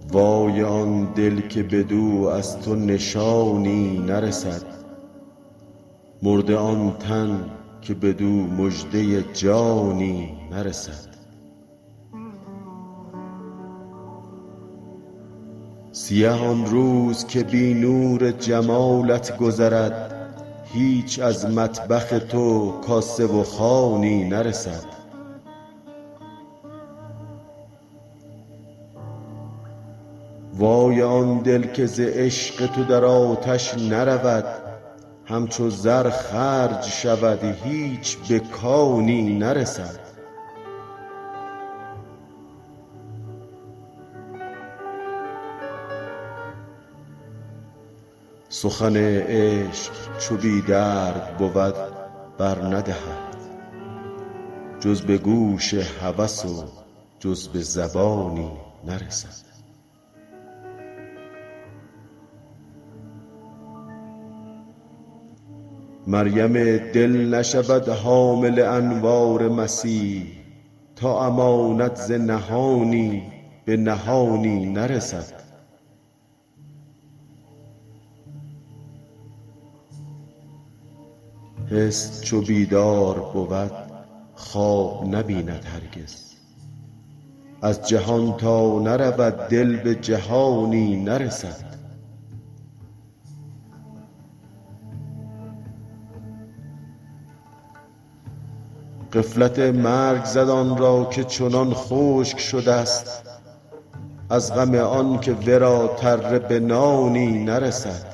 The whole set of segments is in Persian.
وای آن دل که بدو از تو نشانی نرسد، مرده آن تن که بدو مژده جانی نرسد. سیه آن روز که بی نور جمالت گذرد، هیچ از مطبخ تو کاسه و خوانی نرسد. وای آن دل که ز عشق تو در آتش نرود، همچو زر خرج شود هیچ به کانی نرسد. سخن عشق چو بی درد بود بر ندهد، جز به گوش هوس و جز به زبانی نرسد. مریم دل نشود حامل انوار مسیح، تا امانت ز نهانی به نهانی نرسد. حس چو بیدار بود خواب نبیند هرگز، از جهان تا نرود دل به جهانی نرسد. غفلت مرگ زد آن را که چنان خشک شده است، از غم آن که ورا تره به نانی نرسد.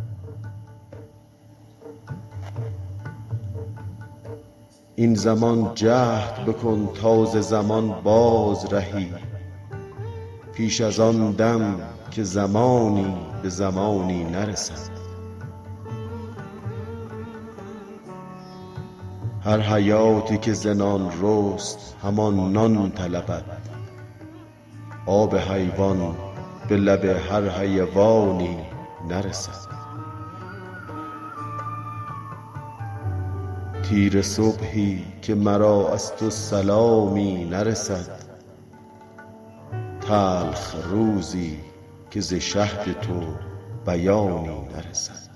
این زمان جهد بکن تا ز زمان باز رهی، پیش از آن دم که زمانی به زمانی نرسد. هر حیاتی که ز نان رست همان نان طلبد، آب حیوان به لب هر حیوانی نرسد. تیره صبحی که مرا از تو سلامی نرسد، تلخ روزی که ز شهد تو بیانی نرسد.